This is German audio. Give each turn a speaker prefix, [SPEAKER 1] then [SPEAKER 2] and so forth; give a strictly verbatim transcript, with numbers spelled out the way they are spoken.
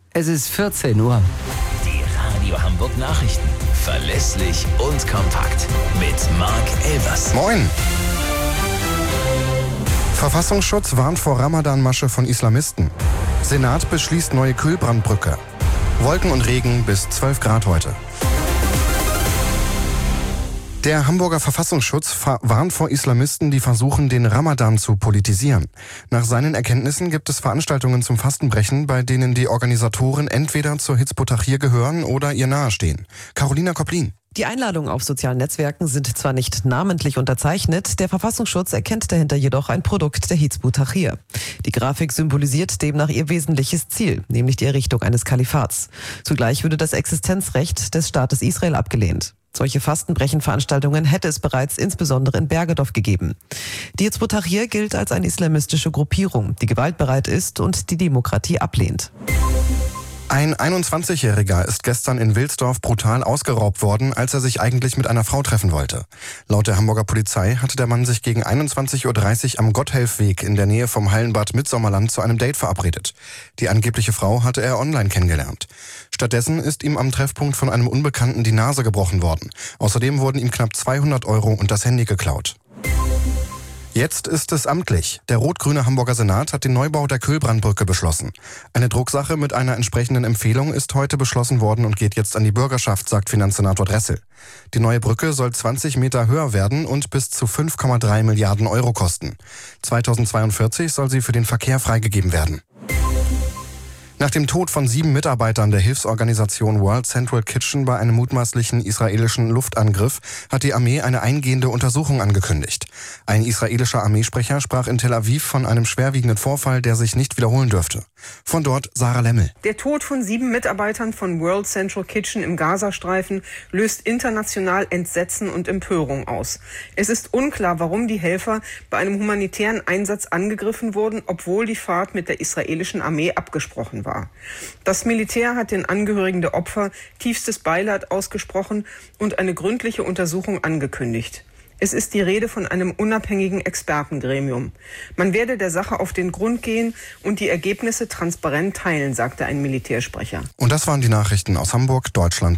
[SPEAKER 1] Es ist vierzehn Uhr.
[SPEAKER 2] Die Radio Hamburg Nachrichten. Verlässlich und kompakt. Mit Marc Elvers.
[SPEAKER 3] Moin. Verfassungsschutz warnt vor Ramadan-Masche von Islamisten. Senat beschließt neue Kühlbrandbrücke. Wolken und Regen bis zwölf Grad heute. Der Hamburger Verfassungsschutz warnt vor Islamisten, die versuchen, den Ramadan zu politisieren. Nach seinen Erkenntnissen gibt es Veranstaltungen zum Fastenbrechen, bei denen die Organisatoren entweder zur Hizb ut-Tahrir gehören oder ihr nahestehen. Carolina Koplin.
[SPEAKER 4] Die Einladungen auf sozialen Netzwerken sind zwar nicht namentlich unterzeichnet, der Verfassungsschutz erkennt dahinter jedoch ein Produkt der Hizb ut-Tahrir. Die Grafik symbolisiert demnach ihr wesentliches Ziel, nämlich die Errichtung eines Kalifats. Zugleich würde das Existenzrecht des Staates Israel abgelehnt. Solche Fastenbrechen-Veranstaltungen hätte es bereits insbesondere in Bergedorf gegeben. Die Hizb ut-Tahrir gilt als eine islamistische Gruppierung, die gewaltbereit ist und die Demokratie ablehnt.
[SPEAKER 3] Ein einundzwanzigjähriger ist gestern in Wilsdorf brutal ausgeraubt worden, als er sich eigentlich mit einer Frau treffen wollte. Laut der Hamburger Polizei hatte der Mann sich gegen einundzwanzig Uhr dreißig am Gotthelfweg in der Nähe vom Hallenbad Mitsommerland zu einem Date verabredet. Die angebliche Frau hatte er online kennengelernt. Stattdessen ist ihm am Treffpunkt von einem Unbekannten die Nase gebrochen worden. Außerdem wurden ihm knapp zweihundert Euro und das Handy geklaut. Jetzt ist es amtlich. Der rot-grüne Hamburger Senat hat den Neubau der Kühlbrandbrücke beschlossen. Eine Drucksache mit einer entsprechenden Empfehlung ist heute beschlossen worden und geht jetzt an die Bürgerschaft, sagt Finanzsenator Dressel. Die neue Brücke soll zwanzig Meter höher werden und bis zu fünf Komma drei Milliarden Euro kosten. zweitausendzweiundvierzig soll sie für den Verkehr freigegeben werden. Nach dem Tod von sieben Mitarbeitern der Hilfsorganisation World Central Kitchen bei einem mutmaßlichen israelischen Luftangriff hat die Armee eine eingehende Untersuchung angekündigt. Ein israelischer Armeesprecher sprach in Tel Aviv von einem schwerwiegenden Vorfall, der sich nicht wiederholen dürfte. Von dort Sarah Lemmel.
[SPEAKER 5] Der Tod von sieben Mitarbeitern von World Central Kitchen im Gazastreifen löst international Entsetzen und Empörung aus. Es ist unklar, warum die Helfer bei einem humanitären Einsatz angegriffen wurden, obwohl die Fahrt mit der israelischen Armee abgesprochen war. Das Militär hat den Angehörigen der Opfer tiefstes Beileid ausgesprochen und eine gründliche Untersuchung angekündigt. Es ist die Rede von einem unabhängigen Expertengremium. Man werde der Sache auf den Grund gehen und die Ergebnisse transparent teilen, sagte ein Militärsprecher.
[SPEAKER 3] Und das waren die Nachrichten aus Hamburg, Deutschland